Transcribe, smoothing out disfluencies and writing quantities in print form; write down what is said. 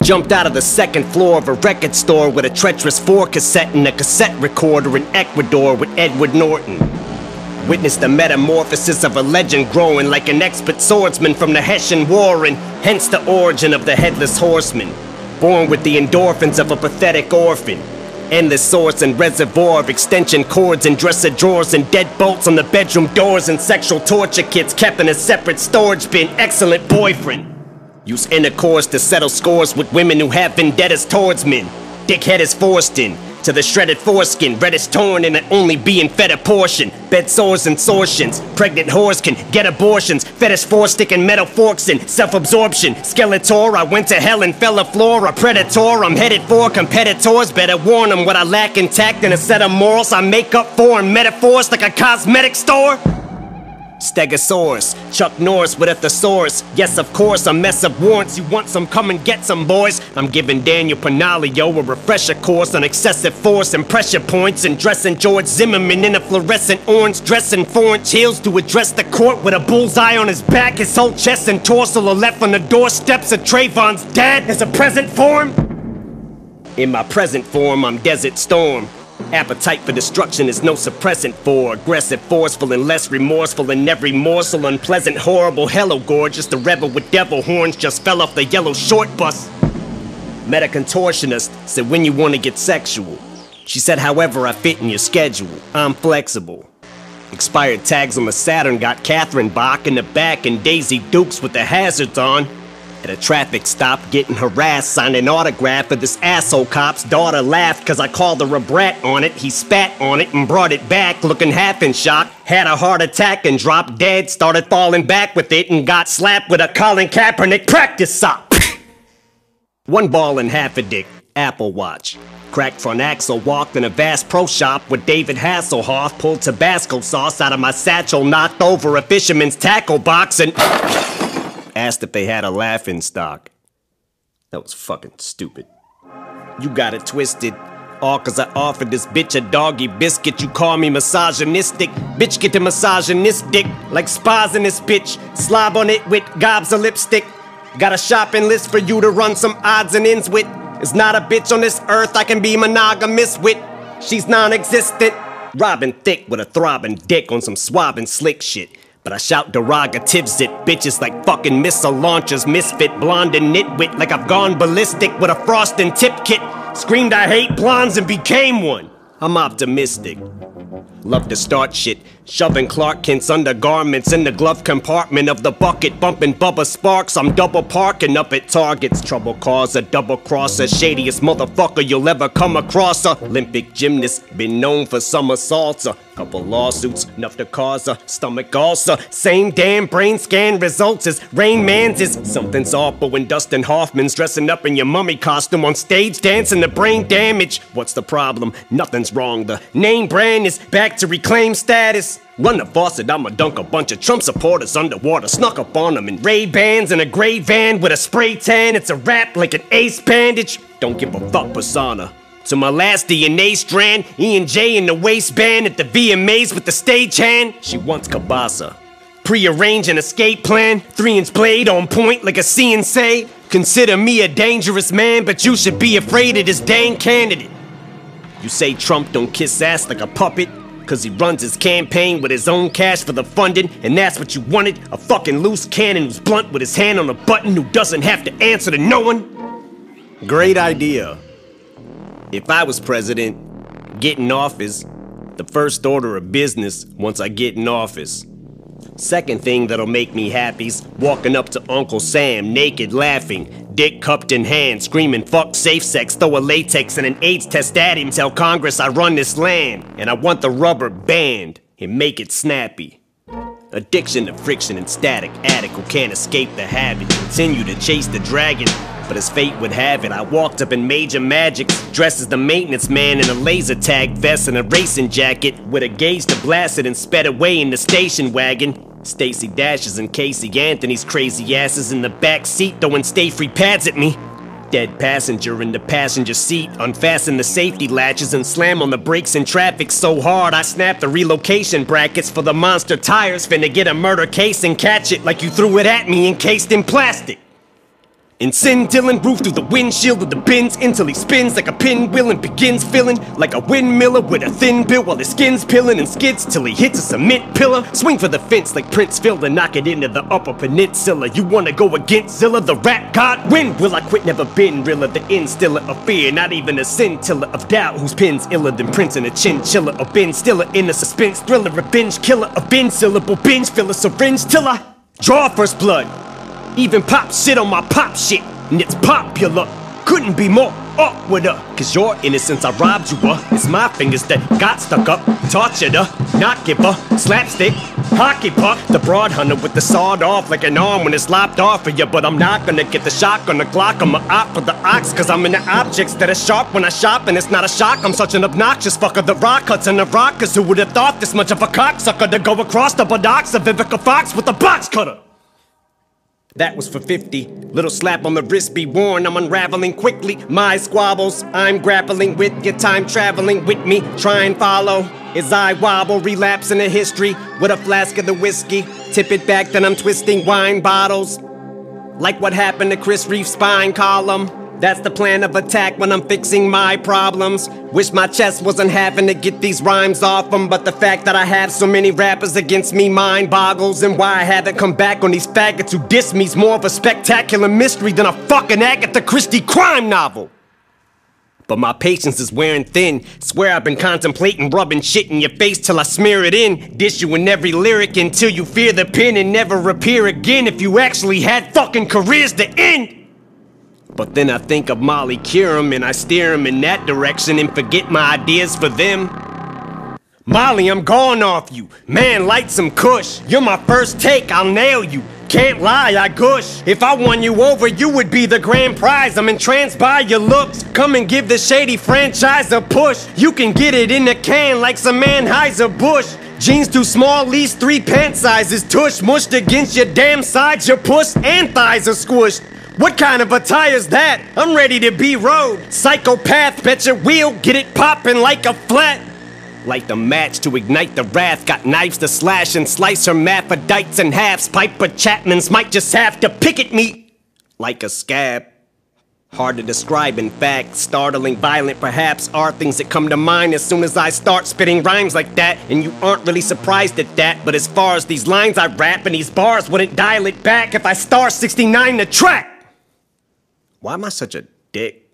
Jumped out of the second floor of a record store with a treacherous 4 cassette and a cassette recorder in Ecuador with Edward Norton. Witnessed the metamorphosis of a legend growing like an expert swordsman from the Hessian War, and hence the origin of the Headless Horseman. Born with the endorphins of a pathetic orphan. Endless source and reservoir of extension cords and dresser drawers and deadbolts on the bedroom doors and sexual torture kits kept in a separate storage bin. Excellent boyfriend. Use intercourse to settle scores with women who have vendettas towards men. Dickhead is forced in to the shredded foreskin, reddish torn and only being fed a portion. Bed sores and sortions, pregnant whores can get abortions. Fetish four-stick and metal forks in self-absorption. Skeletor, I went to hell and fell a floor. A predator, I'm headed for competitors. Better warn them what I lack intact and a set of morals I make up for in metaphors like a cosmetic store. Stegosaurus, Chuck Norris with a thesaurus. Yes, of course, a mess of warrants. You want some, come and get some, boys. I'm giving Daniel Panaglio a refresher course on excessive force and pressure points, and dressing George Zimmerman in a fluorescent orange dress and 4-inch heels to address the court with a bullseye on his back. His whole chest and torso are left on the doorsteps of Trayvon's dad as a present form. In my present form, I'm Desert Storm. Appetite for destruction is no suppressant for aggressive, forceful, and less remorseful in every morsel. Unpleasant, horrible, hello gorgeous. The rebel with devil horns just fell off the yellow short bus. Met a contortionist, said when you want to get sexual. She said however I fit in your schedule, I'm flexible. Expired tags on the Saturn got Catherine Bach in the back and Daisy Dukes with the hazards on. At a traffic stop, getting harassed, signed an autograph for this asshole cop's daughter laughed cause I called her a brat on it. He spat on it and brought it back, looking half in shock. Had a heart attack and dropped dead, started falling back with it and got slapped with a Colin Kaepernick practice sock. One ball and half a dick, Apple Watch. Cracked front axle, walked in a vast pro shop with David Hasselhoff, pulled Tabasco sauce out of my satchel, knocked over a fisherman's tackle box and asked if they had a laughing stock. That was fucking stupid. You got it twisted. All cause I offered this bitch a doggy biscuit. You call me misogynistic. Bitch get the misogynistic. Like spas in this bitch. Slob on it with gobs of lipstick. Got a shopping list for you to run some odds and ends with. There's not a bitch on this earth I can be monogamous with. She's non-existent. Robbing thick with a throbbing dick on some swabbing slick shit. But I shout derogatives at bitches like fucking missile launchers, misfit, blonde and nitwit, like I've gone ballistic with a frosting tip kit. Screamed I hate blondes and became one. I'm optimistic. Love to start shit, shoving Clark Kent's undergarments in the glove compartment of the bucket, bumping Bubba Sparks. I'm double parking up at Target's. Trouble causer, double crosser, shadiest motherfucker you'll ever come across. Olympic gymnast, been known for somersaults. Couple lawsuits, enough to cause a stomach ulcer. Same damn brain scan results as Rain Man's is. Something's awful when Dustin Hoffman's dressing up in your mummy costume on stage dancing the brain damage. What's the problem? Nothing's wrong. The name brand is back to reclaim status. Run the faucet, I'ma dunk a bunch of Trump supporters underwater. Snuck up on them in Ray-Bans in a gray van with a spray tan. It's a wrap like an ace bandage. Don't give a fuck persona. So my last DNA strand, E&J in the waistband at the VMAs with the stagehand. She wants Kabasa. Prearrange an escape plan, 3-inch blade on point like a CNC. Consider me a dangerous man, but you should be afraid of this dang candidate. You say Trump don't kiss ass like a puppet, cause he runs his campaign with his own cash for the funding, and that's what you wanted? A fucking loose cannon who's blunt with his hand on a button, who doesn't have to answer to no one? Great idea. If I was president, get in office, the first order of business once I get in office. Second thing that'll make me happy's walking up to Uncle Sam, naked, laughing, dick cupped in hand, screaming fuck safe sex, throw a latex and an AIDS test at him, tell Congress I run this land, and I want the rubber banned and make it snappy. Addiction to friction and static, addict who can't escape the habit, continue to chase the dragon. But as fate would have it, I walked up in Major Magics, dressed as the maintenance man in a laser tag vest and a racing jacket, with a gauge to blast it and sped away in the station wagon. Stacey Dashes and Casey Anthony's crazy asses in the back seat throwing stay-free pads at me. Dead passenger in the passenger seat, unfasten the safety latches and slam on the brakes in traffic so hard I snapped the relocation brackets for the monster tires. Finna get a murder case and catch it like you threw it at me encased in plastic. And send Dylan roof through the windshield of the Benz until he spins like a pinwheel and begins feeling like a windmiller with a thin bill while his skin's peeling and skids till he hits a cement pillar. Swing for the fence like Prince Phil to knock it into the upper peninsula. You wanna go against Zilla, the rap god? When will I quit? Never been realer. The instiller of fear, not even a scintilla of doubt. Whose pen's iller than Prince and a chinchilla? Or Ben Stiller in a suspense thriller, revenge killer, a bin syllable binge filler, syringe till I draw first blood. Even pop shit on my pop shit, and it's popular. Couldn't be more awkward, cause your innocence I robbed you of. It's my fingers that got stuck up, tortured her, not give her, slapstick, hockey puck. The broad hunter with the sawed off like an arm when it's lopped off of you. But I'm not gonna get the shock on the Glock. I'm a op for the ox, cause I'm into objects that are sharp when I shop. And it's not a shock, I'm such an obnoxious fucker. The rock cuts and the rockers, who would have thought this much of a cocksucker to go across the buttocks of Vivica Fox with a box cutter? That was for 50. Little slap on the wrist be worn. I'm unraveling quickly my squabbles. I'm grappling with your time traveling with me. Try and follow as I wobble, relapse into history with a flask of the whiskey. Tip it back, then I'm twisting wine bottles. Like what happened to Chris Reef's spine column. That's the plan of attack when I'm fixing my problems. Wish my chest wasn't having to get these rhymes off them, but the fact that I have so many rappers against me mind boggles. And why I haven't come back on these faggots who diss me's more of a spectacular mystery than a fucking Agatha Christie crime novel. But my patience is wearing thin. Swear I've been contemplating rubbing shit in your face till I smear it in. Dish you in every lyric until you fear the pen and never appear again if you actually had fucking careers to end. But then I think of Molly Curum and I steer him in that direction and forget my ideas for them. Molly, I'm gone off you. Man, light some kush. You're my first take, I'll nail you. Can't lie, I gush. If I won you over, you would be the grand prize. I'm entranced by your looks. Come and give the shady franchise a push. You can get it in a can like some Anheuser-Busch. Jeans too small, least 3 pant sizes. Tush mushed against your damn sides. Your puss and thighs are squished. What kind of attire's that? I'm ready to be rode. Psychopath, bet your wheel, get it poppin' like a flat. Light the match to ignite the wrath. Got knives to slash and slice hermaphrodites in halves. Piper Chapmans might just have to pick at me like a scab. Hard to describe, in fact. Startling, violent, perhaps, are things that come to mind as soon as I start spitting rhymes like that. And you aren't really surprised at that. But as far as these lines I rap and these bars wouldn't dial it back if I star 69 the track. Why am I such a dick?